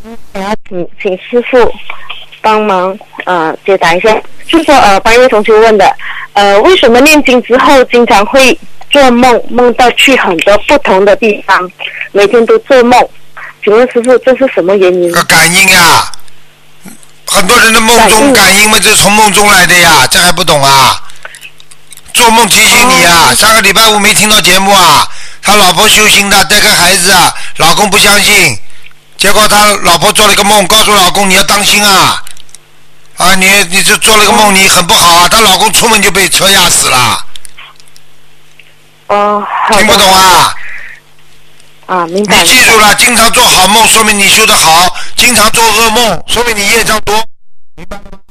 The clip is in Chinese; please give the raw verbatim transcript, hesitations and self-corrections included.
想要请请师傅帮忙呃解答一下，就说呃半夜同学问的，呃为什么念经之后经常会做梦，梦到去很多不同的地方，每天都做梦？请问师傅这是什么原因？ 个感应呀，很多人的梦中感应嘛，这是从梦中来的呀，这还不懂啊？做梦提醒你啊，哦、上个礼拜五没听到节目啊，他老婆修行的带个孩子啊，老公不相信，结果他老婆做了个梦，告诉老公你要当心啊，啊你你这做了个梦你很不好啊，她老公出门就被车压死了。 哦， 听不懂啊？ 啊，明白。 你记住了，经常做好梦说明你修得好，经常做噩梦说明你业障多，明白吗？